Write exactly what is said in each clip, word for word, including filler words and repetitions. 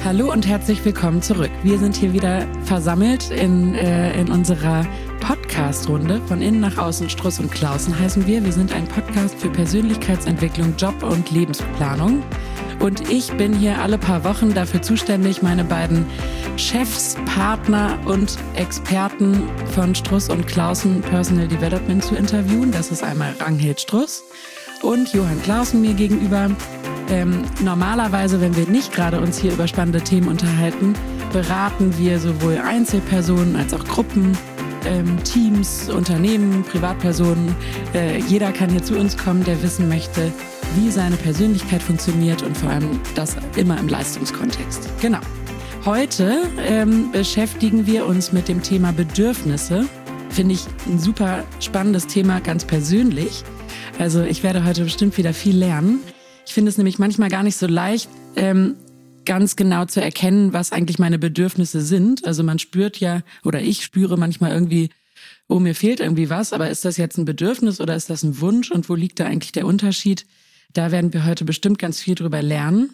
Hallo und herzlich willkommen zurück. Wir sind hier wieder versammelt in, äh, in unserer Podcast-Runde. Von innen nach außen, Struss und Klausen heißen wir. Wir sind ein Podcast für Persönlichkeitsentwicklung, Job und Lebensplanung. Und ich bin hier alle paar Wochen dafür zuständig, meine beiden Chefs, Partner und Experten von Struss und Klausen Personal Development zu interviewen. Das ist einmal Ranghild Struss und Johann Clausen mir gegenüber. Ähm, normalerweise, wenn wir nicht gerade uns hier über spannende Themen unterhalten, beraten wir sowohl Einzelpersonen als auch Gruppen, ähm, Teams, Unternehmen, Privatpersonen. Äh, jeder kann hier zu uns kommen, der wissen möchte, wie seine Persönlichkeit funktioniert und vor allem das immer im Leistungskontext. Genau. Heute ähm, beschäftigen wir uns mit dem Thema Bedürfnisse. Finde ich ein super spannendes Thema, ganz persönlich. Also ich werde heute bestimmt wieder viel lernen. Ich finde es nämlich manchmal gar nicht so leicht, ähm, ganz genau zu erkennen, was eigentlich meine Bedürfnisse sind. Also man spürt ja, oder ich spüre manchmal irgendwie, oh, mir fehlt irgendwie was, aber ist das jetzt ein Bedürfnis oder ist das ein Wunsch und wo liegt da eigentlich der Unterschied? Da werden wir heute bestimmt ganz viel drüber lernen.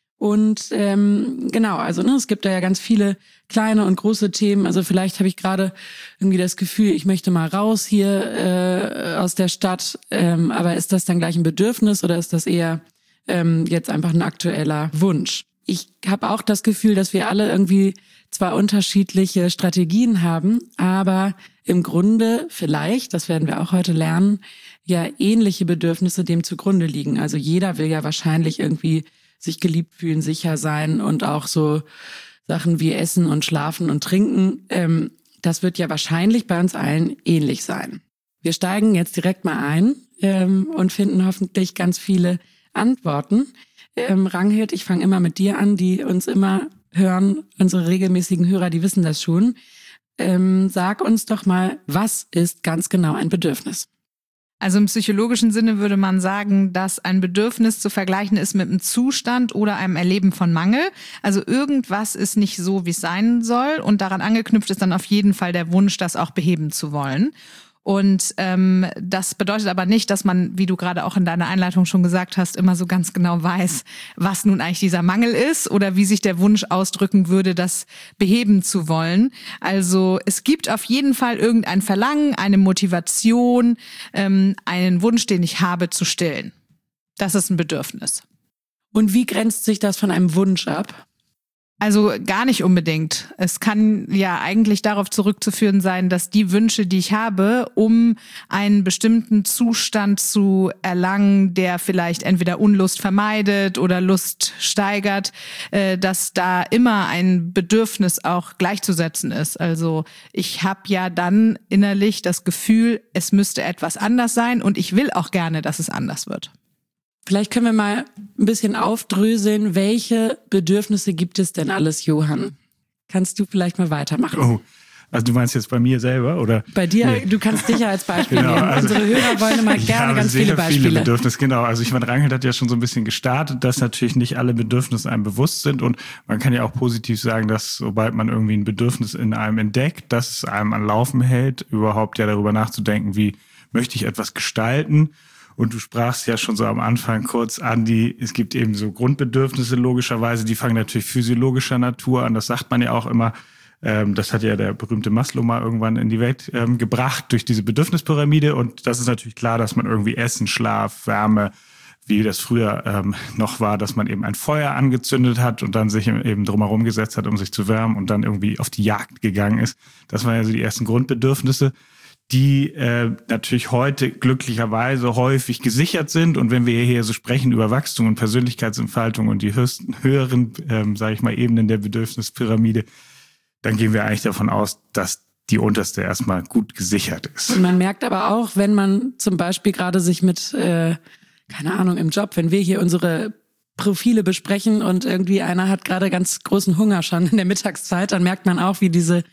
Und ähm, genau, also ne, es gibt da ja ganz viele kleine und große Themen. Also vielleicht habe ich gerade irgendwie das Gefühl, ich möchte mal raus hier äh, aus der Stadt. Ähm, aber ist das dann gleich ein Bedürfnis oder ist das eher ähm, jetzt einfach ein aktueller Wunsch? Ich habe auch das Gefühl, dass wir alle irgendwie zwar unterschiedliche Strategien haben, aber im Grunde vielleicht, das werden wir auch heute lernen, ja ähnliche Bedürfnisse dem zugrunde liegen. Also jeder will ja wahrscheinlich irgendwie sich geliebt fühlen, sicher sein und auch so Sachen wie Essen und Schlafen und Trinken. Ähm, das wird ja wahrscheinlich bei uns allen ähnlich sein. Wir steigen jetzt direkt mal ein ähm, und finden hoffentlich ganz viele Antworten. Ähm, Ranghild, ich fange immer mit dir an, die uns immer hören, unsere regelmäßigen Hörer, die wissen das schon. Ähm, sag uns doch mal, was ist ganz genau ein Bedürfnis? Also im psychologischen Sinne würde man sagen, dass ein Bedürfnis zu vergleichen ist mit einem Zustand oder einem Erleben von Mangel. Also irgendwas ist nicht so, wie es sein soll und daran angeknüpft ist dann auf jeden Fall der Wunsch, das auch beheben zu wollen. Und ähm, das bedeutet aber nicht, dass man, wie du gerade auch in deiner Einleitung schon gesagt hast, immer so ganz genau weiß, was nun eigentlich dieser Mangel ist oder wie sich der Wunsch ausdrücken würde, das beheben zu wollen. Also es gibt auf jeden Fall irgendein Verlangen, eine Motivation, ähm, einen Wunsch, den ich habe, zu stillen. Das ist ein Bedürfnis. Und wie grenzt sich das von einem Wunsch ab? Also gar nicht unbedingt. Es kann ja eigentlich darauf zurückzuführen sein, dass die Wünsche, die ich habe, um einen bestimmten Zustand zu erlangen, der vielleicht entweder Unlust vermeidet oder Lust steigert, dass da immer ein Bedürfnis auch gleichzusetzen ist. Also ich habe ja dann innerlich das Gefühl, es müsste etwas anders sein und ich will auch gerne, dass es anders wird. Vielleicht können wir mal ein bisschen aufdröseln, welche Bedürfnisse gibt es denn alles, Johann? Kannst du vielleicht mal weitermachen? Oh, also du meinst jetzt bei mir selber, oder? Bei dir, nee. Du kannst dich ja als Beispiel genau, nehmen. also, Unsere Hörer wollen immer gerne ganz viele Beispiele. Viele Bedürfnisse, genau. Also ich meine, Ranghild hat ja schon so ein bisschen gestartet, dass natürlich nicht alle Bedürfnisse einem bewusst sind und man kann ja auch positiv sagen, dass sobald man irgendwie ein Bedürfnis in einem entdeckt, dass es einem am Laufen hält, überhaupt ja darüber nachzudenken, wie möchte ich etwas gestalten. Und du sprachst ja schon so am Anfang kurz an, die, es gibt eben so Grundbedürfnisse logischerweise, die fangen natürlich physiologischer Natur an, das sagt man ja auch immer. Ähm, das hat ja der berühmte Maslow mal irgendwann in die Welt ähm, gebracht durch diese Bedürfnispyramide. Und das ist natürlich klar, dass man irgendwie Essen, Schlaf, Wärme, wie das früher ähm, noch war, dass man eben ein Feuer angezündet hat und dann sich eben drumherum gesetzt hat, um sich zu wärmen und dann irgendwie auf die Jagd gegangen ist. Das waren ja so die ersten Grundbedürfnisse, die äh, natürlich heute glücklicherweise häufig gesichert sind. Und wenn wir hier so sprechen über Wachstum und Persönlichkeitsentfaltung und die höchsten, höheren, ähm, sage ich mal, Ebenen der Bedürfnispyramide, dann gehen wir eigentlich davon aus, dass die unterste erstmal gut gesichert ist. Und man merkt aber auch, wenn man zum Beispiel gerade sich mit, äh, keine Ahnung, im Job, wenn wir hier unsere Profile besprechen und irgendwie einer hat gerade ganz großen Hunger schon in der Mittagszeit, dann merkt man auch, wie diese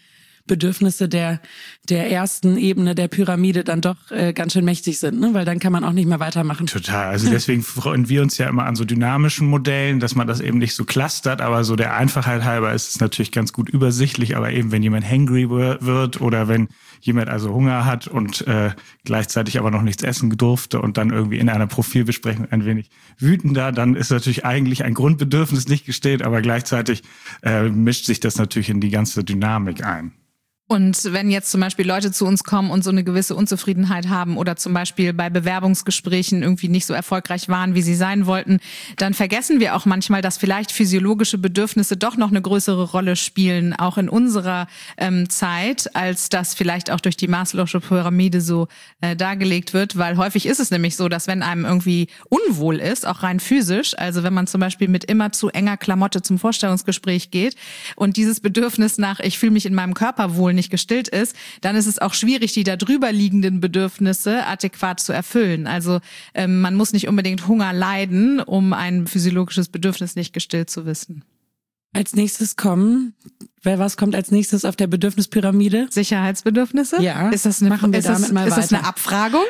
Bedürfnisse der der ersten Ebene der Pyramide dann doch äh, ganz schön mächtig sind, ne? Weil dann kann man auch nicht mehr weitermachen. Total. Also deswegen freuen wir uns ja immer an so dynamischen Modellen, dass man das eben nicht so clustert, aber so der Einfachheit halber ist es natürlich ganz gut übersichtlich. Aber eben wenn jemand hangry wird oder wenn jemand also Hunger hat und äh, gleichzeitig aber noch nichts essen durfte und dann irgendwie in einer Profilbesprechung ein wenig wütender, dann ist natürlich eigentlich ein Grundbedürfnis nicht gestillt, aber gleichzeitig äh, mischt sich das natürlich in die ganze Dynamik ein. Und wenn jetzt zum Beispiel Leute zu uns kommen und so eine gewisse Unzufriedenheit haben oder zum Beispiel bei Bewerbungsgesprächen irgendwie nicht so erfolgreich waren, wie sie sein wollten, dann vergessen wir auch manchmal, dass vielleicht physiologische Bedürfnisse doch noch eine größere Rolle spielen, auch in unserer ähm, Zeit, als das vielleicht auch durch die Maslow'sche Pyramide so äh, dargelegt wird. Weil häufig ist es nämlich so, dass wenn einem irgendwie unwohl ist, auch rein physisch, also wenn man zum Beispiel mit immer zu enger Klamotte zum Vorstellungsgespräch geht und dieses Bedürfnis nach, ich fühle mich in meinem Körper wohl, nicht gestillt ist, dann ist es auch schwierig, die da drüber liegenden Bedürfnisse adäquat zu erfüllen. Also ähm, man muss nicht unbedingt Hunger leiden, um ein physiologisches Bedürfnis nicht gestillt zu wissen. Als nächstes kommen, wer was kommt als nächstes auf der Bedürfnispyramide? Sicherheitsbedürfnisse? Ja. Ist das eine, machen wir ist damit das, mal ist weiter. das eine Abfragung?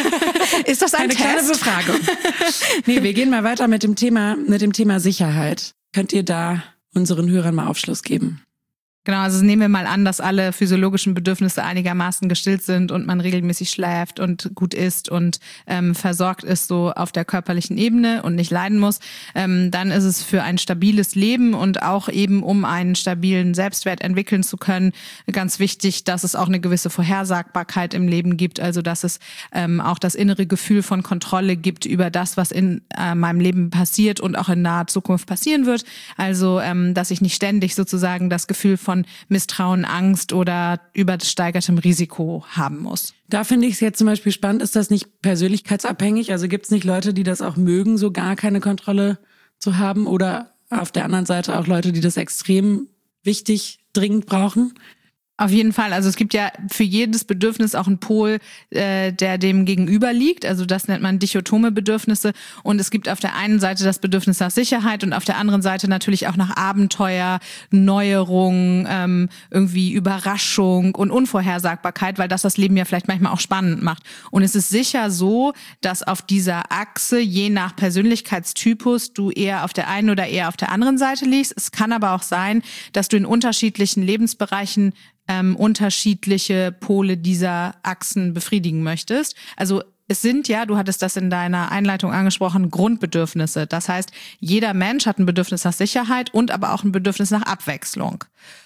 Ist das ein eine Test? kleine Befragung? Nee, wir gehen mal weiter mit dem Thema, mit dem Thema Sicherheit. Könnt ihr da unseren Hörern mal Aufschluss geben? Genau, also nehmen wir mal an, dass alle physiologischen Bedürfnisse einigermaßen gestillt sind und man regelmäßig schläft und gut isst und ähm, versorgt ist so auf der körperlichen Ebene und nicht leiden muss. Ähm, dann ist es für ein stabiles Leben und auch eben um einen stabilen Selbstwert entwickeln zu können, ganz wichtig, dass es auch eine gewisse Vorhersagbarkeit im Leben gibt, also dass es ähm, auch das innere Gefühl von Kontrolle gibt über das, was in äh, meinem Leben passiert und auch in naher Zukunft passieren wird. Also, ähm, dass ich nicht ständig sozusagen das Gefühl von Misstrauen, Angst oder übersteigertem Risiko haben muss. Da finde ich es jetzt zum Beispiel spannend, ist das nicht persönlichkeitsabhängig? Also gibt es nicht Leute, die das auch mögen, so gar keine Kontrolle zu haben? Oder auf der anderen Seite auch Leute, die das extrem wichtig, dringend brauchen? Auf jeden Fall. Also es gibt ja für jedes Bedürfnis auch einen Pol, äh, der dem gegenüber liegt. Also das nennt man dichotome Bedürfnisse. Und es gibt auf der einen Seite das Bedürfnis nach Sicherheit und auf der anderen Seite natürlich auch nach Abenteuer, Neuerung, ähm, irgendwie Überraschung und Unvorhersagbarkeit, weil das das Leben ja vielleicht manchmal auch spannend macht. Und es ist sicher so, dass auf dieser Achse, je nach Persönlichkeitstypus, du eher auf der einen oder eher auf der anderen Seite liegst. Es kann aber auch sein, dass du in unterschiedlichen Lebensbereichen Ähm, unterschiedliche Pole dieser Achsen befriedigen möchtest. Also es sind ja, du hattest das in deiner Einleitung angesprochen, Grundbedürfnisse. Das heißt, jeder Mensch hat ein Bedürfnis nach Sicherheit und aber auch ein Bedürfnis nach Abwechslung.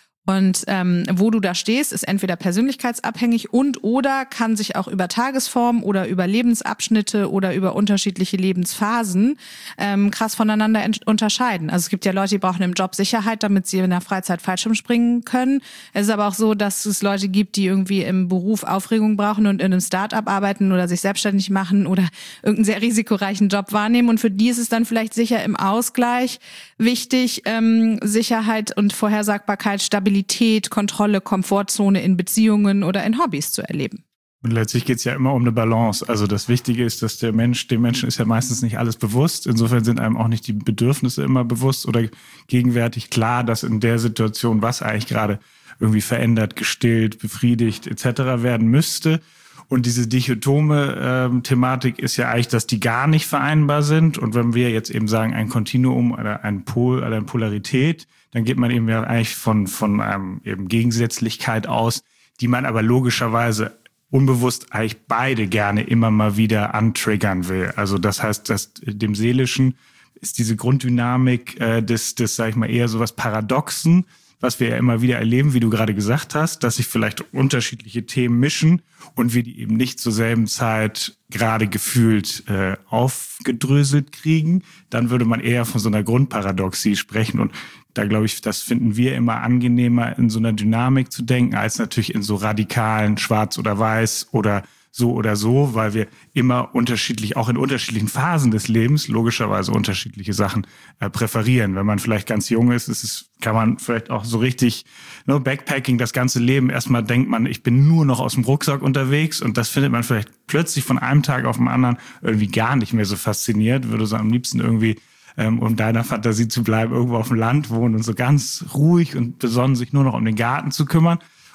Und ähm, wo du da stehst, ist entweder persönlichkeitsabhängig und oder kann sich auch über Tagesform oder über Lebensabschnitte oder über unterschiedliche Lebensphasen ähm, krass voneinander ent- unterscheiden. Also es gibt ja Leute, die brauchen im Job Sicherheit, damit sie in der Freizeit Fallschirm springen können. Es ist aber auch so, dass es Leute gibt, die irgendwie im Beruf Aufregung brauchen und in einem Start-up arbeiten oder sich selbstständig machen oder irgendeinen sehr risikoreichen Job wahrnehmen. Und für die ist es dann vielleicht sicher im Ausgleich wichtig, ähm, Sicherheit und Vorhersagbarkeit, Stabilität, Kontrolle, Komfortzone in Beziehungen oder in Hobbys zu erleben. Und letztlich geht es ja immer um eine Balance. Also das Wichtige ist, dass der Mensch, dem Menschen ist ja meistens nicht alles bewusst. Insofern sind einem auch nicht die Bedürfnisse immer bewusst oder gegenwärtig klar, dass in der Situation, was eigentlich gerade irgendwie verändert, gestillt, befriedigt et cetera werden müsste. Und diese dichotome ähm, Thematik ist ja eigentlich, dass die gar nicht vereinbar sind. Und wenn wir jetzt eben sagen, ein Kontinuum oder ein Pol oder eine Polarität, dann geht man eben ja eigentlich von von einem eben Gegensätzlichkeit aus, die man aber logischerweise unbewusst eigentlich beide gerne immer mal wieder antriggern will. Also das heißt, dass dem Seelischen ist diese Grunddynamik äh, des, des, sag ich mal, eher so was Paradoxen, was wir ja immer wieder erleben, wie du gerade gesagt hast, dass sich vielleicht unterschiedliche Themen mischen und wir die eben nicht zur selben Zeit gerade gefühlt äh, aufgedröselt kriegen, dann würde man eher von so einer Grundparadoxie sprechen. Und da glaube ich, das finden wir immer angenehmer, in so einer Dynamik zu denken, als natürlich in so radikalen Schwarz oder Weiß oder so oder so, weil wir immer unterschiedlich, auch in unterschiedlichen Phasen des Lebens, logischerweise unterschiedliche Sachen äh, präferieren. Wenn man vielleicht ganz jung ist, ist es, kann man vielleicht auch so richtig, ne, Backpacking, das ganze Leben, erstmal denkt man, ich bin nur noch aus dem Rucksack unterwegs und das findet man vielleicht plötzlich von einem Tag auf den anderen irgendwie gar nicht mehr so fasziniert, würde so am liebsten irgendwie, ähm, um deiner Fantasie zu bleiben, irgendwo auf dem Land wohnen und so ganz ruhig und besonnen sich nur noch um den Garten zu kümmern.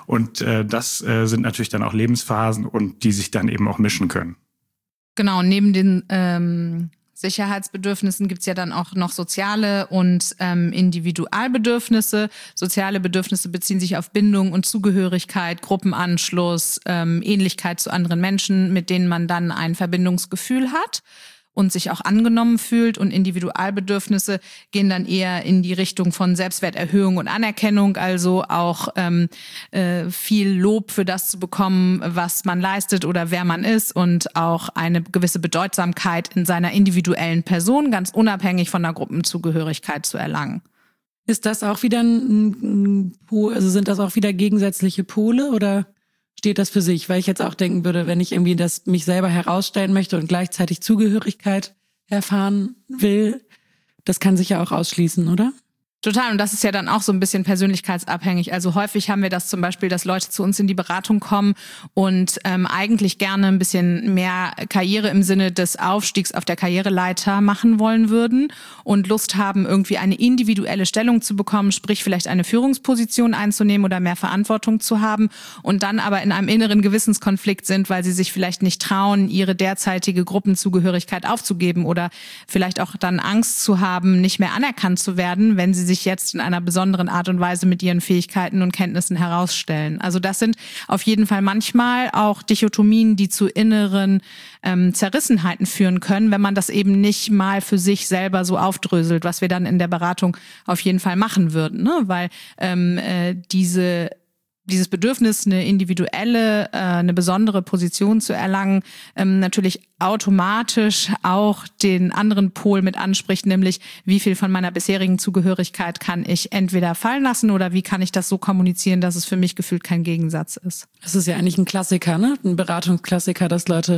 Und äh, das äh, sind natürlich dann auch Lebensphasen und die sich dann eben auch mischen können. Genau, neben den ähm, Sicherheitsbedürfnissen gibt's ja dann auch noch soziale und ähm, Individualbedürfnisse. Soziale Bedürfnisse beziehen sich auf Bindung und Zugehörigkeit, Gruppenanschluss, ähm, Ähnlichkeit zu anderen Menschen, mit denen man dann ein Verbindungsgefühl hat und sich auch angenommen fühlt. Und Individualbedürfnisse gehen dann eher in die Richtung von Selbstwerterhöhung und Anerkennung, also auch ähm, äh, viel Lob für das zu bekommen, was man leistet oder wer man ist und auch eine gewisse Bedeutsamkeit in seiner individuellen Person, ganz unabhängig von der Gruppenzugehörigkeit zu erlangen. Ist das auch wieder ein, ein Pol, also sind das auch wieder gegensätzliche Pole oder steht das für sich? Weil ich jetzt auch denken würde, wenn ich irgendwie das mich selber herausstellen möchte und gleichzeitig Zugehörigkeit erfahren will, das kann sich ja auch ausschließen, oder? Total. Und das ist ja dann auch so ein bisschen persönlichkeitsabhängig. Also häufig haben wir das zum Beispiel, dass Leute zu uns in die Beratung kommen und ähm, eigentlich gerne ein bisschen mehr Karriere im Sinne des Aufstiegs auf der Karriereleiter machen wollen würden und Lust haben, irgendwie eine individuelle Stellung zu bekommen, sprich vielleicht eine Führungsposition einzunehmen oder mehr Verantwortung zu haben und dann aber in einem inneren Gewissenskonflikt sind, weil sie sich vielleicht nicht trauen, ihre derzeitige Gruppenzugehörigkeit aufzugeben oder vielleicht auch dann Angst zu haben, nicht mehr anerkannt zu werden, wenn sie sich jetzt in einer besonderen Art und Weise mit ihren Fähigkeiten und Kenntnissen herausstellen. Also das sind auf jeden Fall manchmal auch Dichotomien, die zu inneren ähm, Zerrissenheiten führen können, wenn man das eben nicht mal für sich selber so aufdröselt, was wir dann in der Beratung auf jeden Fall machen würden, ne? Weil ähm, äh, diese dieses Bedürfnis, eine individuelle, äh, eine besondere Position zu erlangen, ähm, natürlich automatisch auch den anderen Pol mit anspricht, nämlich wie viel von meiner bisherigen Zugehörigkeit kann ich entweder fallen lassen oder wie kann ich das so kommunizieren, dass es für mich gefühlt kein Gegensatz ist. Das ist ja eigentlich ein Klassiker, ne? Ein Beratungsklassiker, dass Leute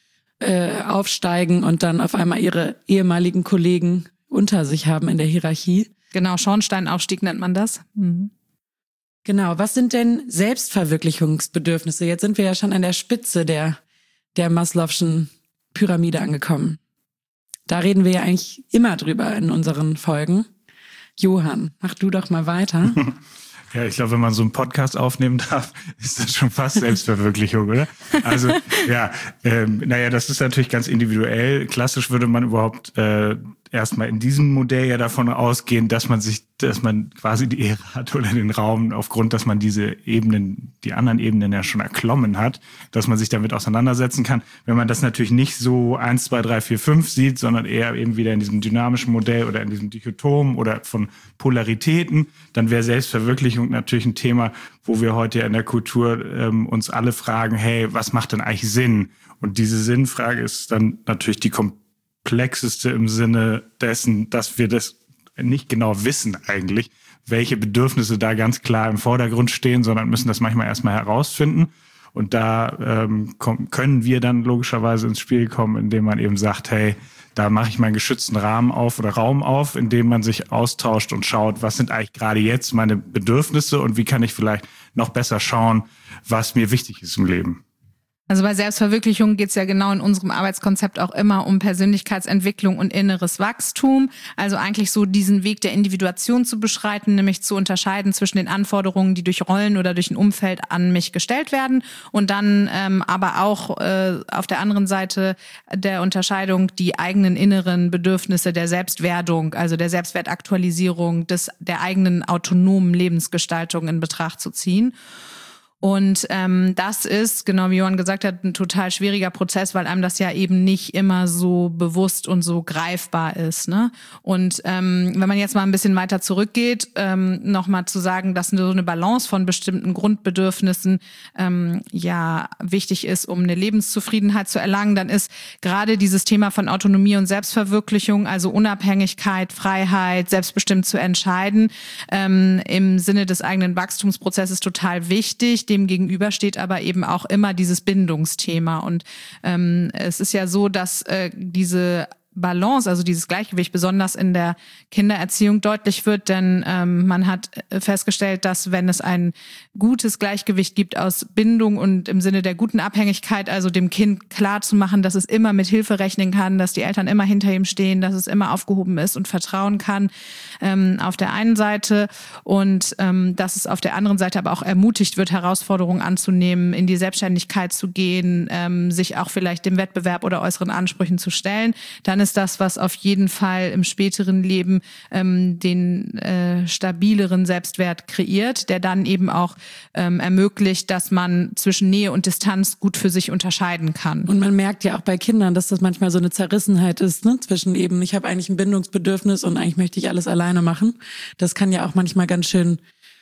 äh, aufsteigen und dann auf einmal ihre ehemaligen Kollegen unter sich haben in der Hierarchie. Genau, Schornsteinaufstieg nennt man das. Mhm. Genau, was sind denn Selbstverwirklichungsbedürfnisse? Jetzt sind wir ja schon an der Spitze der, der Maslow'schen Pyramide angekommen. Da reden wir ja eigentlich immer drüber in unseren Folgen. Johann, mach du doch mal weiter. Ja, ich glaube, wenn man so einen Podcast aufnehmen darf, ist das schon fast Selbstverwirklichung, oder? Also, ja, ähm, naja, das ist natürlich ganz individuell. Klassisch würde man überhaupt äh, erstmal in diesem Modell ja davon ausgehen, dass man sich, dass man quasi die Ehre hat oder den Raum aufgrund, dass man diese Ebenen, die anderen Ebenen ja schon erklommen hat, dass man sich damit auseinandersetzen kann. Wenn man das natürlich nicht so eins, zwei, drei, vier, fünf sieht, sondern eher eben wieder in diesem dynamischen Modell oder in diesem Dichotom oder von Polaritäten, dann wäre Selbstverwirklichung natürlich ein Thema, wo wir heute ja in der Kultur ähm, uns alle fragen, hey, was macht denn eigentlich Sinn? Und diese Sinnfrage ist dann natürlich die komplexeste im Sinne dessen, dass wir das nicht genau wissen eigentlich, welche Bedürfnisse da ganz klar im Vordergrund stehen, sondern müssen das manchmal erstmal herausfinden. Und da ähm, kommen, können wir dann logischerweise ins Spiel kommen, indem man eben sagt, hey, da mache ich meinen geschützten Rahmen auf oder Raum auf, in dem man sich austauscht und schaut, was sind eigentlich gerade jetzt meine Bedürfnisse und wie kann ich vielleicht noch besser schauen, was mir wichtig ist im Leben. Also bei Selbstverwirklichung geht es ja genau in unserem Arbeitskonzept auch immer um Persönlichkeitsentwicklung und inneres Wachstum. Also eigentlich so diesen Weg der Individuation zu beschreiten, nämlich zu unterscheiden zwischen den Anforderungen, die durch Rollen oder durch ein Umfeld an mich gestellt werden und dann ähm, aber auch äh, auf der anderen Seite der Unterscheidung die eigenen inneren Bedürfnisse der Selbstwerdung, also der Selbstwertaktualisierung, des der eigenen autonomen Lebensgestaltung in Betracht zu ziehen. Und ähm, das ist, genau wie Johann gesagt hat, ein total schwieriger Prozess, weil einem das ja eben nicht immer so bewusst und so greifbar ist, ne? Und ähm, wenn man jetzt mal ein bisschen weiter zurückgeht, ähm, nochmal zu sagen, dass so eine Balance von bestimmten Grundbedürfnissen ähm, ja wichtig ist, um eine Lebenszufriedenheit zu erlangen, dann ist gerade dieses Thema von Autonomie und Selbstverwirklichung, also Unabhängigkeit, Freiheit, selbstbestimmt zu entscheiden, ähm, im Sinne des eigenen Wachstumsprozesses total wichtig. Dem gegenüber steht aber eben auch immer dieses Bindungsthema. Und ähm, es ist ja so, dass äh, diese Balance, also dieses Gleichgewicht besonders in der Kindererziehung deutlich wird, denn ähm, man hat festgestellt, dass wenn es ein gutes Gleichgewicht gibt aus Bindung und im Sinne der guten Abhängigkeit, also dem Kind klar zu machen, dass es immer mit Hilfe rechnen kann, dass die Eltern immer hinter ihm stehen, dass es immer aufgehoben ist und vertrauen kann, ähm, auf der einen Seite und ähm, dass es auf der anderen Seite aber auch ermutigt wird, Herausforderungen anzunehmen, in die Selbstständigkeit zu gehen, ähm, sich auch vielleicht dem Wettbewerb oder äußeren Ansprüchen zu stellen, dann ist das, was auf jeden Fall im späteren Leben ähm, den äh, stabileren Selbstwert kreiert, der dann eben auch ähm, ermöglicht, dass man zwischen Nähe und Distanz gut für sich unterscheiden kann. Und man merkt ja auch bei Kindern, dass das manchmal so eine Zerrissenheit ist, ne? Zwischen eben, ich habe eigentlich ein Bindungsbedürfnis und eigentlich möchte ich alles alleine machen. Das kann ja auch manchmal ganz schön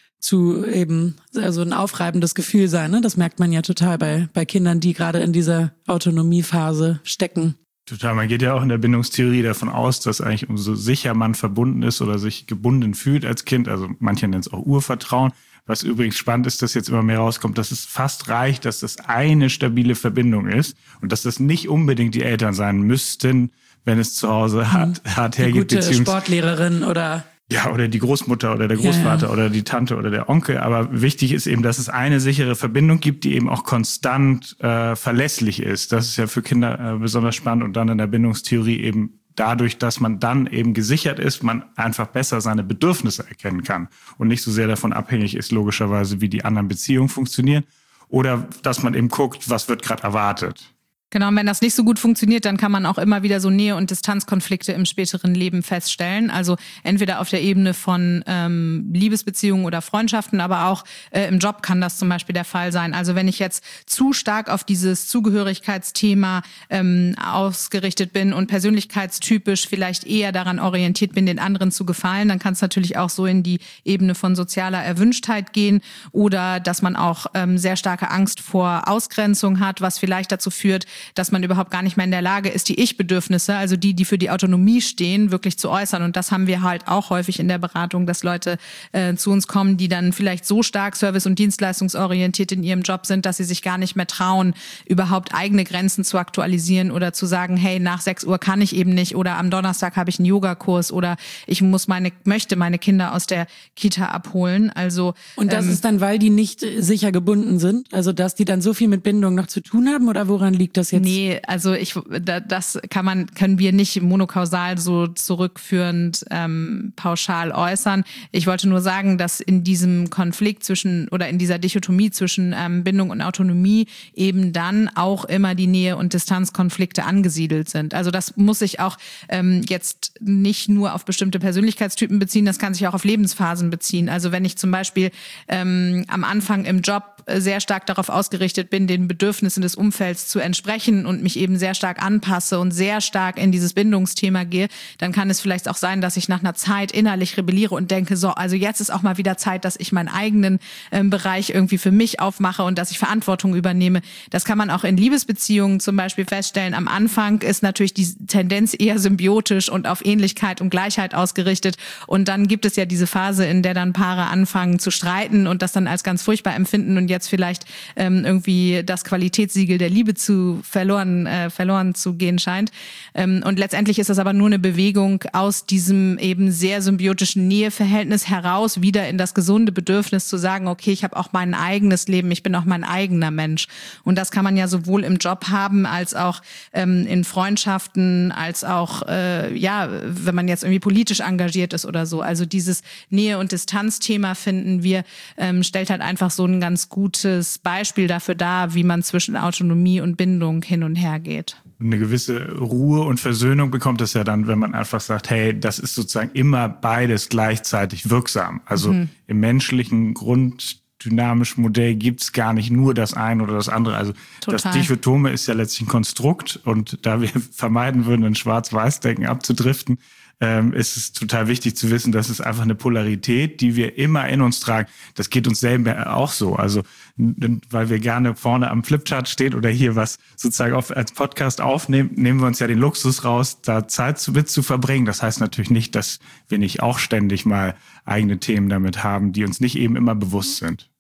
zu eben also ein aufreibendes Gefühl sein, ne? Das merkt man ja total bei bei Kindern, die gerade in dieser Autonomiephase stecken. Total, man geht ja auch in der Bindungstheorie davon aus, dass eigentlich umso sicher man verbunden ist oder sich gebunden fühlt als Kind, also manche nennen es auch Urvertrauen, was übrigens spannend ist, dass jetzt immer mehr rauskommt, dass es fast reicht, dass das eine stabile Verbindung ist und dass das nicht unbedingt die Eltern sein müssten, wenn es zu Hause hart, hart hergeht. Die gute Sportlehrerin oder... Ja, oder die Großmutter oder der Großvater ja, ja. oder die Tante oder der Onkel. Aber wichtig ist eben, dass es eine sichere Verbindung gibt, die eben auch konstant äh, verlässlich ist. Das ist ja für Kinder äh, besonders spannend und dann in der Bindungstheorie eben dadurch, dass man dann eben gesichert ist, man einfach besser seine Bedürfnisse erkennen kann und nicht so sehr davon abhängig ist, logischerweise, wie die anderen Beziehungen funktionieren oder dass man eben guckt, was wird gerade erwartet. Genau, und wenn das nicht so gut funktioniert, dann kann man auch immer wieder so Nähe- und Distanzkonflikte im späteren Leben feststellen. Also entweder auf der Ebene von ähm, Liebesbeziehungen oder Freundschaften, aber auch äh, im Job kann das zum Beispiel der Fall sein. Also wenn ich jetzt zu stark auf dieses Zugehörigkeitsthema ähm, ausgerichtet bin und persönlichkeitstypisch vielleicht eher daran orientiert bin, den anderen zu gefallen, dann kann es natürlich auch so in die Ebene von sozialer Erwünschtheit gehen oder dass man auch ähm, sehr starke Angst vor Ausgrenzung hat, was vielleicht dazu führt, dass man überhaupt gar nicht mehr in der Lage ist, die Ich-Bedürfnisse, also die, die für die Autonomie stehen, wirklich zu äußern. Und das haben wir halt auch häufig in der Beratung, dass Leute äh, zu uns kommen, die dann vielleicht so stark service- und dienstleistungsorientiert in ihrem Job sind, dass sie sich gar nicht mehr trauen, überhaupt eigene Grenzen zu aktualisieren oder zu sagen, hey, nach sechs Uhr kann ich eben nicht oder am Donnerstag habe ich einen Yogakurs oder ich muss meine, möchte meine Kinder aus der Kita abholen. Also Und das ähm, ist dann, weil die nicht sicher gebunden sind? Also dass die dann so viel mit Bindung noch zu tun haben oder woran liegt das jetzt? Nee, also ich, das kann man, können wir nicht monokausal so zurückführend ähm, pauschal äußern. Ich wollte nur sagen, dass in diesem Konflikt zwischen oder in dieser Dichotomie zwischen ähm, Bindung und Autonomie eben dann auch immer die Nähe- und Distanzkonflikte angesiedelt sind. Also das muss sich auch ähm, jetzt nicht nur auf bestimmte Persönlichkeitstypen beziehen, das kann sich auch auf Lebensphasen beziehen. Also wenn ich zum Beispiel ähm, am Anfang im Job sehr stark darauf ausgerichtet bin, den Bedürfnissen des Umfelds zu entsprechen und mich eben sehr stark anpasse und sehr stark in dieses Bindungsthema gehe, dann kann es vielleicht auch sein, dass ich nach einer Zeit innerlich rebelliere und denke, so, also jetzt ist auch mal wieder Zeit, dass ich meinen eigenen ähm, Bereich irgendwie für mich aufmache und dass ich Verantwortung übernehme. Das kann man auch in Liebesbeziehungen zum Beispiel feststellen. Am Anfang ist natürlich die Tendenz eher symbiotisch und auf Ähnlichkeit und Gleichheit ausgerichtet und dann gibt es ja diese Phase, in der dann Paare anfangen zu streiten und das dann als ganz furchtbar empfinden und jetzt vielleicht ähm, irgendwie das Qualitätssiegel der Liebe zu verloren äh, verloren zu gehen scheint. Ähm, und letztendlich ist das aber nur eine Bewegung aus diesem eben sehr symbiotischen Näheverhältnis heraus wieder in das gesunde Bedürfnis zu sagen, okay, ich habe auch mein eigenes Leben, ich bin auch mein eigener Mensch. Und das kann man ja sowohl im Job haben, als auch ähm, in Freundschaften, als auch, äh, ja, wenn man jetzt irgendwie politisch engagiert ist oder so. Also dieses Nähe- und Distanzthema, finden wir, ähm, stellt halt einfach so ein ganz gutes Beispiel dafür dar, wie man zwischen Autonomie und Bindung hin und her geht. Eine gewisse Ruhe und Versöhnung bekommt es ja dann, wenn man einfach sagt, hey, das ist sozusagen immer beides gleichzeitig wirksam. Also mhm. im menschlichen grunddynamischen Modell gibt's gar nicht nur das eine oder das andere. Also Total. Das Dichotome ist ja letztlich ein Konstrukt und da wir vermeiden würden, in Schwarz-Weiß-Denken abzudriften, ähm, ist es total wichtig zu wissen, dass es einfach eine Polarität, die wir immer in uns tragen. Das geht uns selber auch so. Also weil wir gerne vorne am Flipchart stehen oder hier was sozusagen auf, als Podcast aufnehmen, nehmen wir uns ja den Luxus raus, da Zeit zu, mit zu verbringen. Das heißt natürlich nicht, dass wir nicht auch ständig mal eigene Themen damit haben, die uns nicht eben immer bewusst sind.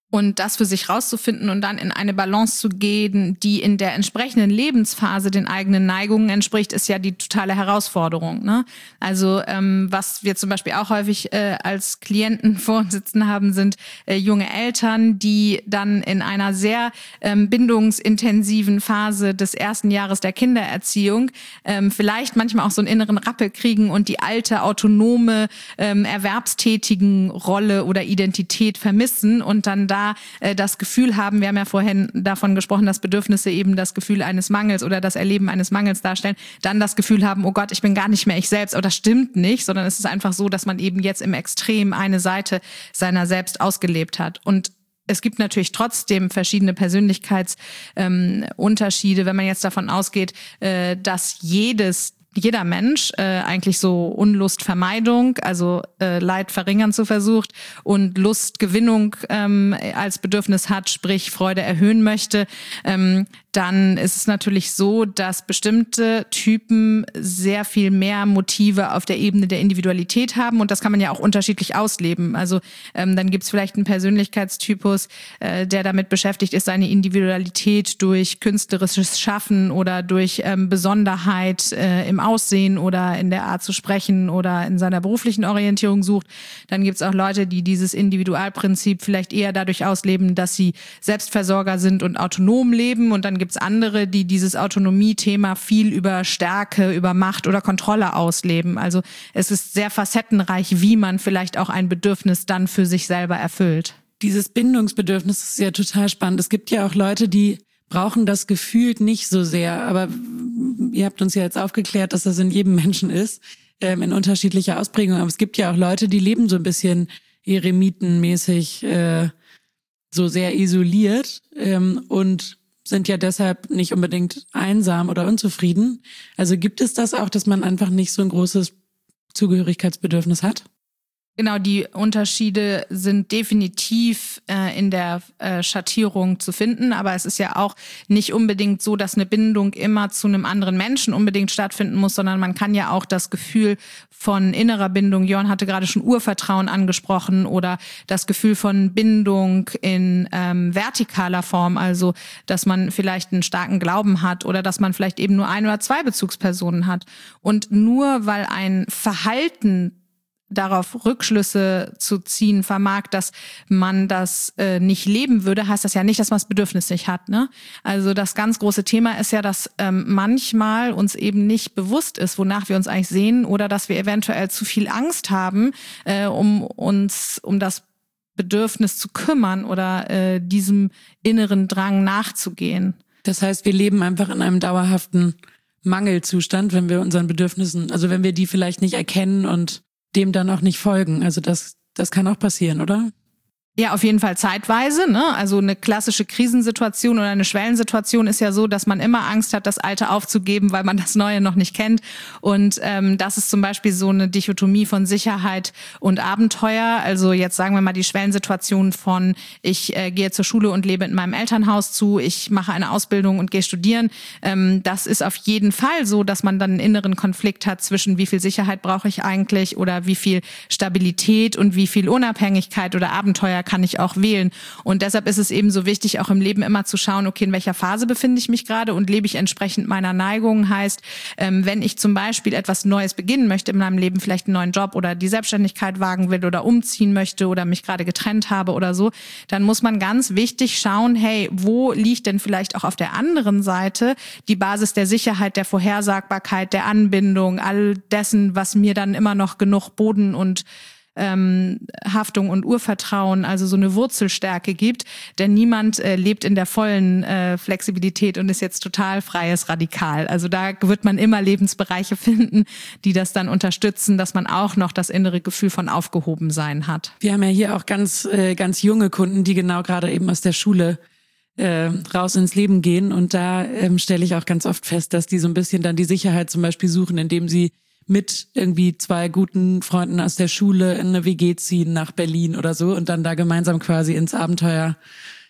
Und das für sich rauszufinden und dann in eine Balance zu gehen, die in der entsprechenden Lebensphase den eigenen Neigungen entspricht, ist ja die totale Herausforderung. Ne? Also ähm, was wir zum Beispiel auch häufig äh, als Klienten vor uns sitzen haben, sind äh, junge Eltern, die dann in einer sehr ähm, bindungsintensiven Phase des ersten Jahres der Kindererziehung ähm, vielleicht manchmal auch so einen inneren Rappel kriegen und die alte, autonome, ähm, erwerbstätigen Rolle oder Identität vermissen und dann da das Gefühl haben, wir haben ja vorhin davon gesprochen, dass Bedürfnisse eben das Gefühl eines Mangels oder das Erleben eines Mangels darstellen, dann das Gefühl haben, oh Gott, ich bin gar nicht mehr ich selbst, aber das stimmt nicht, sondern es ist einfach so, dass man eben jetzt im Extrem eine Seite seiner selbst ausgelebt hat. Und es gibt natürlich trotzdem verschiedene Persönlichkeitsunterschiede, ähm, wenn man jetzt davon ausgeht, äh, dass jedes jeder Mensch äh, eigentlich so Unlustvermeidung, also äh, Leid verringern zu versucht und Lustgewinnung ähm, als Bedürfnis hat, sprich Freude erhöhen möchte, ähm, dann ist es natürlich so, dass bestimmte Typen sehr viel mehr Motive auf der Ebene der Individualität haben und das kann man ja auch unterschiedlich ausleben. Also ähm, dann gibt es vielleicht einen Persönlichkeitstypus, äh, der damit beschäftigt ist, seine Individualität durch künstlerisches Schaffen oder durch ähm, Besonderheit äh, im Aussehen oder in der Art zu sprechen oder in seiner beruflichen Orientierung sucht. Dann gibt es auch Leute, die dieses Individualprinzip vielleicht eher dadurch ausleben, dass sie Selbstversorger sind und autonom leben und dann gibt es andere, die dieses Autonomie-Thema viel über Stärke, über Macht oder Kontrolle ausleben. Also es ist sehr facettenreich, wie man vielleicht auch ein Bedürfnis dann für sich selber erfüllt. Dieses Bindungsbedürfnis ist ja total spannend. Es gibt ja auch Leute, die brauchen das gefühlt nicht so sehr, aber ihr habt uns ja jetzt aufgeklärt, dass das in jedem Menschen ist, ähm, in unterschiedlicher Ausprägung. Aber es gibt ja auch Leute, die leben so ein bisschen eremitenmäßig, äh, so sehr isoliert ähm, und sind ja deshalb nicht unbedingt einsam oder unzufrieden. Also gibt es das auch, dass man einfach nicht so ein großes Zugehörigkeitsbedürfnis hat? Genau, die Unterschiede sind definitiv äh, in der äh, Schattierung zu finden, aber es ist ja auch nicht unbedingt so, dass eine Bindung immer zu einem anderen Menschen unbedingt stattfinden muss, sondern man kann ja auch das Gefühl von innerer Bindung, Jörn hatte gerade schon Urvertrauen angesprochen, oder das Gefühl von Bindung in ähm, vertikaler Form, also dass man vielleicht einen starken Glauben hat oder dass man vielleicht eben nur ein oder zwei Bezugspersonen hat. Und nur weil ein Verhalten darauf Rückschlüsse zu ziehen vermag, dass man das äh, nicht leben würde, heißt das ja nicht, dass man das Bedürfnis nicht hat. Ne? Also das ganz große Thema ist ja, dass ähm, manchmal uns eben nicht bewusst ist, wonach wir uns eigentlich sehen, oder dass wir eventuell zu viel Angst haben, äh, um uns um das Bedürfnis zu kümmern oder äh, diesem inneren Drang nachzugehen. Das heißt, wir leben einfach in einem dauerhaften Mangelzustand, wenn wir unseren Bedürfnissen, also wenn wir die vielleicht nicht erkennen und dem dann auch nicht folgen. Also das, das kann auch passieren, oder? Ja, auf jeden Fall zeitweise, ne? Also eine klassische Krisensituation oder eine Schwellensituation ist ja so, dass man immer Angst hat, das Alte aufzugeben, weil man das Neue noch nicht kennt. Und ähm, das ist zum Beispiel so eine Dichotomie von Sicherheit und Abenteuer. Also jetzt sagen wir mal die Schwellensituation von ich äh, gehe zur Schule und lebe in meinem Elternhaus zu, ich mache eine Ausbildung und gehe studieren. Ähm, das ist auf jeden Fall so, dass man dann einen inneren Konflikt hat zwischen wie viel Sicherheit brauche ich eigentlich oder wie viel Stabilität und wie viel Unabhängigkeit oder Abenteuer kann ich auch wählen. Und deshalb ist es eben so wichtig, auch im Leben immer zu schauen, okay, in welcher Phase befinde ich mich gerade und lebe ich entsprechend meiner Neigung. Heißt, ähm, wenn ich zum Beispiel etwas Neues beginnen möchte in meinem Leben, vielleicht einen neuen Job oder die Selbstständigkeit wagen will oder umziehen möchte oder mich gerade getrennt habe oder so, dann muss man ganz wichtig schauen, hey, wo liegt denn vielleicht auch auf der anderen Seite die Basis der Sicherheit, der Vorhersagbarkeit, der Anbindung, all dessen, was mir dann immer noch genug Boden und Ähm, Haftung und Urvertrauen, also so eine Wurzelstärke gibt, denn niemand äh, lebt in der vollen äh, Flexibilität und ist jetzt total freies Radikal. Also da wird man immer Lebensbereiche finden, die das dann unterstützen, dass man auch noch das innere Gefühl von Aufgehobensein hat. Wir haben ja hier auch ganz, äh, ganz junge Kunden, die genau gerade eben aus der Schule äh, raus ins Leben gehen, und da ähm, stelle ich auch ganz oft fest, dass die so ein bisschen dann die Sicherheit zum Beispiel suchen, indem sie mit irgendwie zwei guten Freunden aus der Schule in eine W G ziehen nach Berlin oder so und dann da gemeinsam quasi ins Abenteuer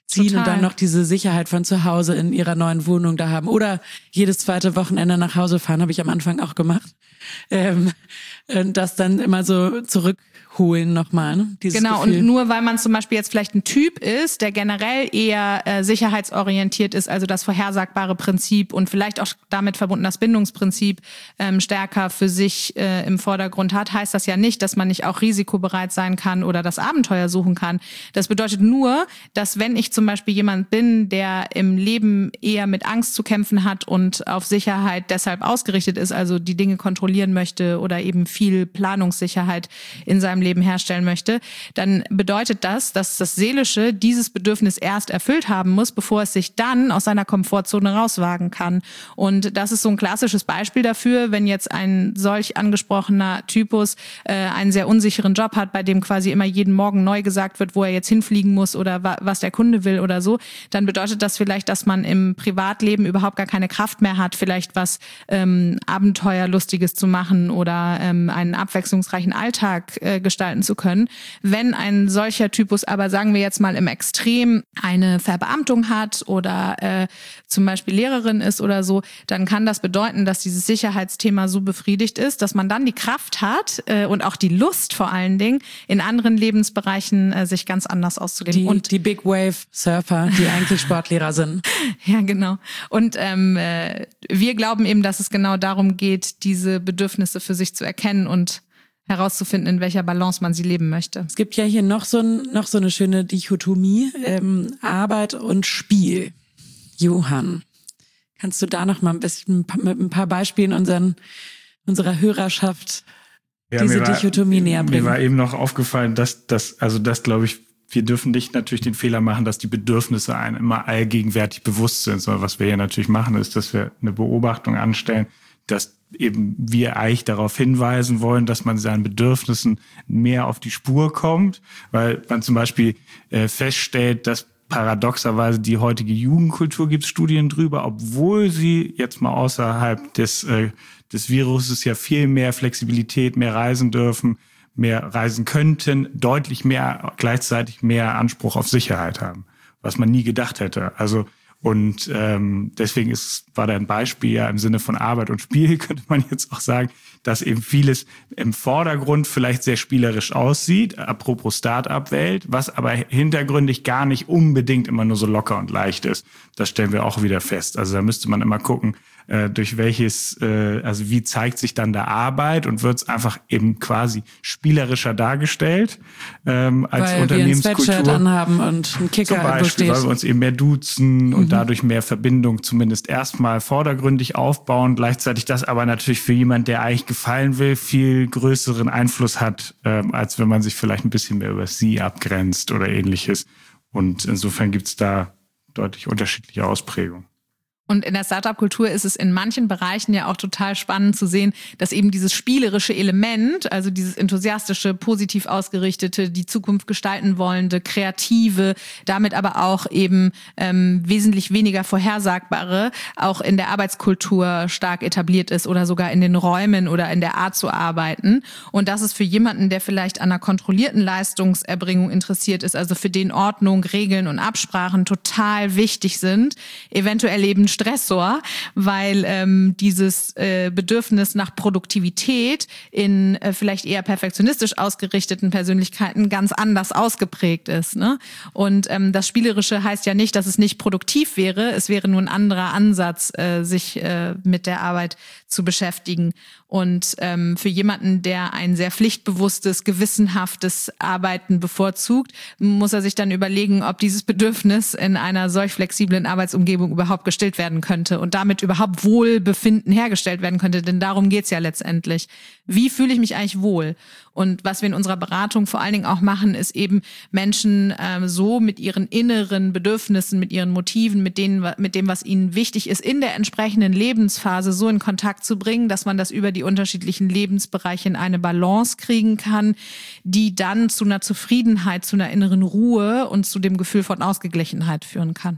ziehen Total. und dann noch diese Sicherheit von zu Hause in ihrer neuen Wohnung da haben. Oder jedes zweite Wochenende nach Hause fahren, habe ich am Anfang auch gemacht. Ähm, das dann immer so zurückholen nochmal, ne? Dieses Genau, Gefühl. und nur weil man zum Beispiel jetzt vielleicht ein Typ ist, der generell eher äh, sicherheitsorientiert ist, also das vorhersagbare Prinzip und vielleicht auch damit verbunden das Bindungsprinzip ähm, stärker für sich äh, im Vordergrund hat, heißt das ja nicht, dass man nicht auch risikobereit sein kann oder das Abenteuer suchen kann. Das bedeutet nur, dass wenn ich zum Beispiel jemand bin, der im Leben eher mit Angst zu kämpfen hat und auf Sicherheit deshalb ausgerichtet ist, also die Dinge kontrollieren möchte oder eben viel Planungssicherheit in seinem Leben herstellen möchte, dann bedeutet das, dass das Seelische dieses Bedürfnis erst erfüllt haben muss, bevor es sich dann aus seiner Komfortzone rauswagen kann. Und das ist so ein klassisches Beispiel dafür, wenn jetzt ein solch angesprochener Typus äh, einen sehr unsicheren Job hat, bei dem quasi immer jeden Morgen neu gesagt wird, wo er jetzt hinfliegen muss oder wa- was der Kunde will oder so, dann bedeutet das vielleicht, dass man im Privatleben überhaupt gar keine Kraft mehr hat, vielleicht was ähm, Abenteuerlustiges zu machen oder ähm, einen abwechslungsreichen Alltag äh, gestalten zu können. Wenn ein solcher Typus aber, sagen wir jetzt mal im Extrem, eine Verbeamtung hat oder äh, zum Beispiel Lehrerin ist oder so, dann kann das bedeuten, dass dieses Sicherheitsthema so befriedigt ist, dass man dann die Kraft hat äh, und auch die Lust vor allen Dingen, in anderen Lebensbereichen äh, sich ganz anders auszuleben. Die, und die Big Wave Surfer, die eigentlich Sportlehrer sind. Ja, genau. Und ähm, äh, wir glauben eben, dass es genau darum geht, diese Bedürfnisse für sich zu erkennen und herauszufinden, in welcher Balance man sie leben möchte. Es gibt ja hier noch so, ein, noch so eine schöne Dichotomie, ähm, Arbeit und Spiel. Johann, kannst du da noch mal ein bisschen mit ein paar Beispielen unseren, unserer Hörerschaft Ja, diese mir war, Dichotomie näher bringen? Mir war eben noch aufgefallen, dass das, also das glaube ich, wir dürfen nicht natürlich den Fehler machen, dass die Bedürfnisse einem immer allgegenwärtig bewusst sind, sondern was wir ja natürlich machen, ist, dass wir eine Beobachtung anstellen, dass eben wir eigentlich darauf hinweisen wollen, dass man seinen Bedürfnissen mehr auf die Spur kommt, weil man zum Beispiel äh, feststellt, dass paradoxerweise die heutige Jugendkultur, gibt es Studien drüber, obwohl sie jetzt mal außerhalb des, äh, des Viruses ja viel mehr Flexibilität, mehr reisen dürfen, mehr reisen könnten, deutlich mehr, gleichzeitig mehr Anspruch auf Sicherheit haben, was man nie gedacht hätte. Also und ähm, deswegen ist war da ein Beispiel ja im Sinne von Arbeit und Spiel, könnte man jetzt auch sagen, dass eben vieles im Vordergrund vielleicht sehr spielerisch aussieht, apropos Start-up-Welt, was aber hintergründig gar nicht unbedingt immer nur so locker und leicht ist. Das stellen wir auch wieder fest. Also da müsste man immer gucken, äh, durch welches, äh, also wie zeigt sich dann der Arbeit und wird es einfach eben quasi spielerischer dargestellt ähm, als weil Unternehmenskultur. Wir ein Sweatshirt anhaben und ein Kicker Zum Beispiel, steht. weil wir uns eben mehr duzen und Mhm. dadurch mehr Verbindung zumindest erstmal vordergründig aufbauen, gleichzeitig das aber natürlich für jemand, der eigentlich gefallen will, viel größeren Einfluss hat, ähm, als wenn man sich vielleicht ein bisschen mehr über sie abgrenzt oder ähnliches. Und insofern gibt's da deutlich unterschiedliche Ausprägungen. Und in der Startup-Kultur ist es in manchen Bereichen ja auch total spannend zu sehen, dass eben dieses spielerische Element, also dieses enthusiastische, positiv ausgerichtete, die Zukunft gestalten wollende, kreative, damit aber auch eben ähm, wesentlich weniger vorhersagbare, auch in der Arbeitskultur stark etabliert ist oder sogar in den Räumen oder in der Art zu arbeiten. Und das ist für jemanden, der vielleicht an einer kontrollierten Leistungserbringung interessiert ist, also für den Ordnung, Regeln und Absprachen total wichtig sind, eventuell eben Stressor, weil ähm, dieses äh, Bedürfnis nach Produktivität in äh, vielleicht eher perfektionistisch ausgerichteten Persönlichkeiten ganz anders ausgeprägt ist. Ne? Und ähm, das Spielerische heißt ja nicht, dass es nicht produktiv wäre. Es wäre nur ein anderer Ansatz, äh, sich äh, mit der Arbeit zu beschäftigen. Und ähm, für jemanden, der ein sehr pflichtbewusstes, gewissenhaftes Arbeiten bevorzugt, muss er sich dann überlegen, ob dieses Bedürfnis in einer solch flexiblen Arbeitsumgebung überhaupt gestillt werden könnte und damit überhaupt Wohlbefinden hergestellt werden könnte. Denn darum geht's ja letztendlich. Wie fühle ich mich eigentlich wohl? Und was wir in unserer Beratung vor allen Dingen auch machen, ist eben Menschen ähm, so mit ihren inneren Bedürfnissen, mit ihren Motiven, mit denen, mit dem, was ihnen wichtig ist, in der entsprechenden Lebensphase so in Kontakt zu bringen, dass man das über die unterschiedlichen Lebensbereiche in eine Balance kriegen kann, die dann zu einer Zufriedenheit, zu einer inneren Ruhe und zu dem Gefühl von Ausgeglichenheit führen kann.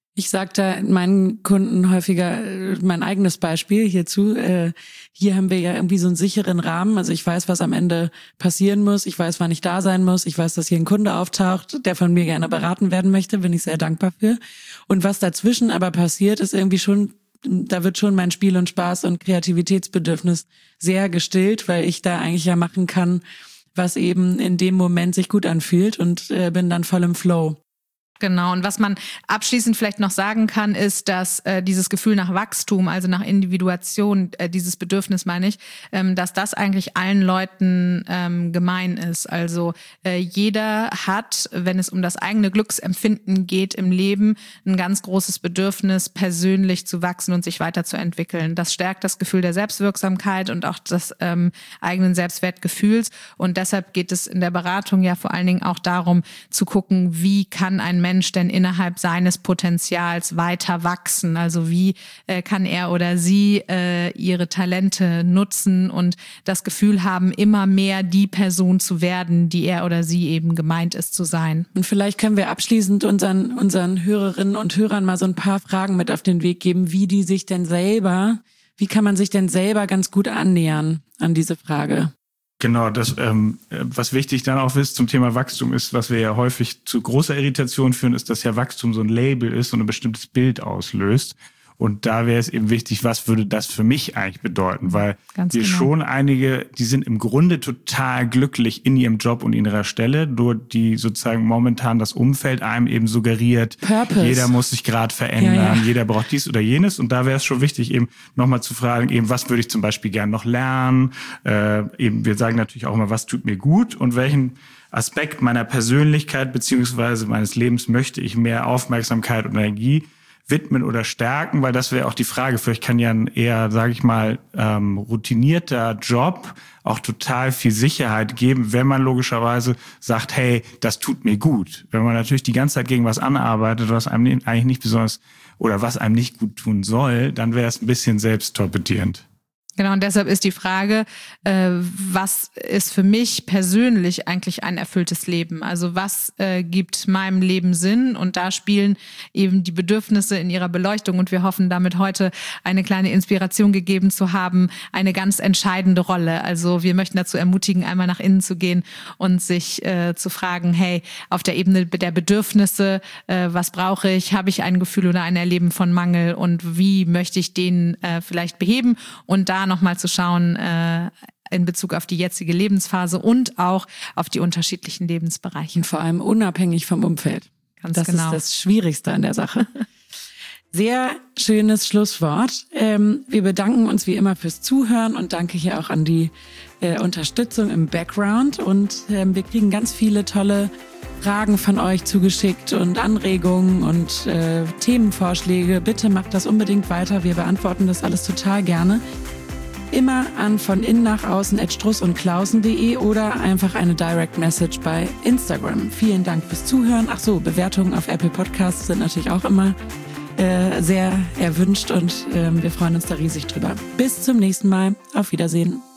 Ich sage da meinen Kunden häufiger mein eigenes Beispiel hierzu. Äh, hier haben wir ja irgendwie so einen sicheren Rahmen. Also ich weiß, was am Ende passieren muss. Ich weiß, wann ich da sein muss. Ich weiß, dass hier ein Kunde auftaucht, der von mir gerne beraten werden möchte. Bin ich sehr dankbar für. Und was dazwischen aber passiert, ist irgendwie schon, da wird schon mein Spiel und Spaß und Kreativitätsbedürfnis sehr gestillt, weil ich da eigentlich ja machen kann, was eben in dem Moment sich gut anfühlt und äh, bin dann voll im Flow. Genau, und was man abschließend vielleicht noch sagen kann, ist, dass äh, dieses Gefühl nach Wachstum, also nach Individuation, äh, dieses Bedürfnis meine ich, ähm, dass das eigentlich allen Leuten ähm, gemein ist. Also äh, jeder hat, wenn es um das eigene Glücksempfinden geht im Leben, ein ganz großes Bedürfnis, persönlich zu wachsen und sich weiterzuentwickeln. Das stärkt das Gefühl der Selbstwirksamkeit und auch des ähm, eigenen Selbstwertgefühls. Und deshalb geht es in der Beratung ja vor allen Dingen auch darum, zu gucken, wie kann ein Mensch Mensch denn innerhalb seines Potenzials weiter wachsen? Also wie äh, kann er oder sie äh, ihre Talente nutzen und das Gefühl haben, immer mehr die Person zu werden, die er oder sie eben gemeint ist zu sein? Und vielleicht können wir abschließend unseren, unseren Hörerinnen und Hörern mal so ein paar Fragen mit auf den Weg geben, wie die sich denn selber, wie kann man sich denn selber ganz gut annähern an diese Frage? Genau, das, ähm, was wichtig dann auch ist zum Thema Wachstum ist, was wir ja häufig zu großer Irritation führen, ist, dass ja Wachstum so ein Label ist und ein bestimmtes Bild auslöst. Und da wäre es eben wichtig, was würde das für mich eigentlich bedeuten? Weil Ganz wir genau. schon einige, die sind im Grunde total glücklich in ihrem Job und in ihrer Stelle, nur die sozusagen momentan das Umfeld einem eben suggeriert, Purpose. Jeder muss sich gerade verändern, Ja, ja. jeder braucht dies oder jenes. Und da wäre es schon wichtig, eben nochmal zu fragen, eben was würde ich zum Beispiel gern noch lernen? Äh, eben wir sagen natürlich auch immer, was tut mir gut und welchen Aspekt meiner Persönlichkeit beziehungsweise meines Lebens möchte ich mehr Aufmerksamkeit und Energie widmen oder stärken, weil das wäre auch die Frage. Vielleicht kann ja ein eher, sage ich mal, ähm, routinierter Job auch total viel Sicherheit geben, wenn man logischerweise sagt, hey, das tut mir gut. Wenn man natürlich die ganze Zeit gegen was anarbeitet, was einem eigentlich nicht besonders oder was einem nicht gut tun soll, dann wäre es ein bisschen selbsttorpedierend. Genau, und deshalb ist die Frage, äh, was ist für mich persönlich eigentlich ein erfülltes Leben? Also was äh, gibt meinem Leben Sinn? Und da spielen eben die Bedürfnisse in ihrer Beleuchtung, und wir hoffen damit heute eine kleine Inspiration gegeben zu haben, eine ganz entscheidende Rolle. Also wir möchten dazu ermutigen, einmal nach innen zu gehen und sich äh, zu fragen, hey, auf der Ebene der Bedürfnisse, äh, was brauche ich? Habe ich ein Gefühl oder ein Erleben von Mangel? Und wie möchte ich den äh, vielleicht beheben? Und da nochmal zu schauen äh, in Bezug auf die jetzige Lebensphase und auch auf die unterschiedlichen Lebensbereiche. Und vor allem unabhängig vom Umfeld. Ganz das genau. ist das Schwierigste an der Sache. Sehr schönes Schlusswort. Ähm, wir bedanken uns wie immer fürs Zuhören und danke hier auch an die äh, Unterstützung im Background. Und ähm, wir kriegen ganz viele tolle Fragen von euch zugeschickt und Anregungen und äh, Themenvorschläge. Bitte macht das unbedingt weiter. Wir beantworten das alles total gerne. Immer an von innen nach außen at struss und klausen punkt de oder einfach eine Direct Message bei Instagram. Vielen Dank fürs Zuhören. Ach so, Bewertungen auf Apple Podcasts sind natürlich auch immer äh, sehr erwünscht und äh, wir freuen uns da riesig drüber. Bis zum nächsten Mal. Auf Wiedersehen.